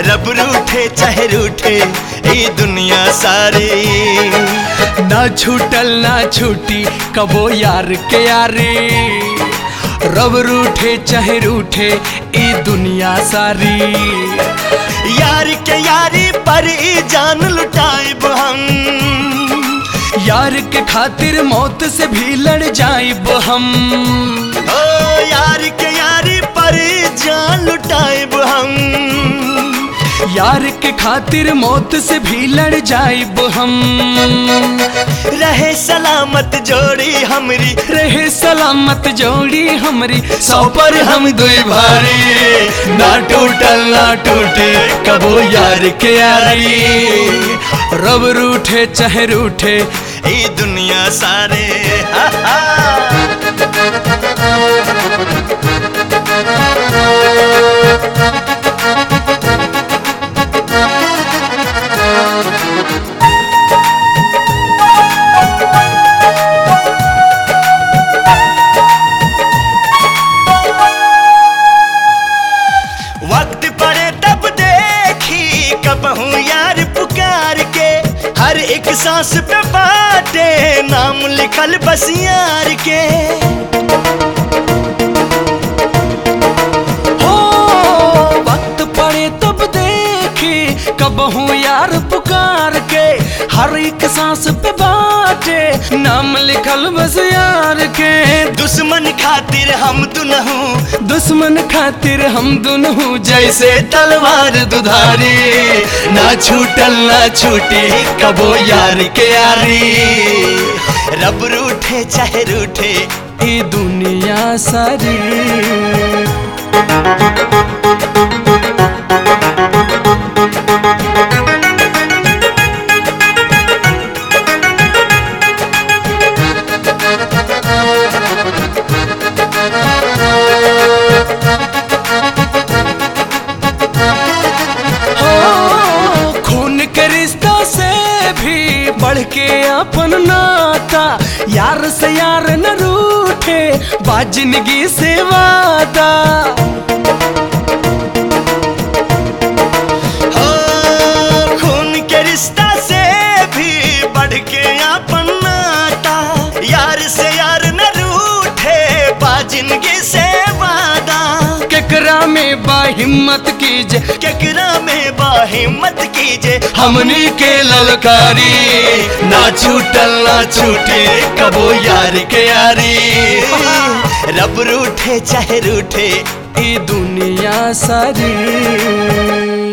रब रूठे चाहे रूठे ये दुनिया सारी। ना छूटल ना छूटी कबो यार के यारी, रब रूठे चाहे रूठे ये दुनिया सारी। यार के यारी पर ई जान लुटाइब हम, यार के खातिर मौत से भी लड़ जाइब हम। ओ यार के यारी पर ई जान लुटाइब हम, यार के खातिर मौत से भी लड़ जाइब हम। रहे सलामत जोड़ी हमरी, रहे सलामत जोड़ी हमरी, 100 पर हम दुई भारी। ना टूटल ना टूटे कबो यार के यारी, रब रूठे चाहे रूठे ये दुनिया सारे। हा हा। वक्त पड़े तब देखी कबहू यार पुकार के, हर एक सांस पे बाटे नाम लिखल बस यार के। हो वक्त पड़े तब देखी कबहू यार पुकार के, हर एक सांस पे बाटे नाम लिखल बस यार के। दुश्मन खातिर हम दुनहु, दुश्मन खातिर हम दुनहु जैसे तलवार दुधारी। ना छूटल ना छूटी कबो यार के यारी, रब रूठे चाहे रूठे ये दुनिया सारी। बढ़ के अपन नाता, यार से यार न रूठे बा जिंदगी से वादा। हो खून के रिश्ता से भी बढ़ के अपन नाता, यार से यार न रूठे बा जिंदगी से वादा। केकरा में बा हिम्मत कीजे, केकरा में बा हिम्मत कीजे हमनी के ललकारी। ना छूटल ना छूटे कबो यार के यारी, रब रूठे चाहे रूठे ये दुनिया सारी।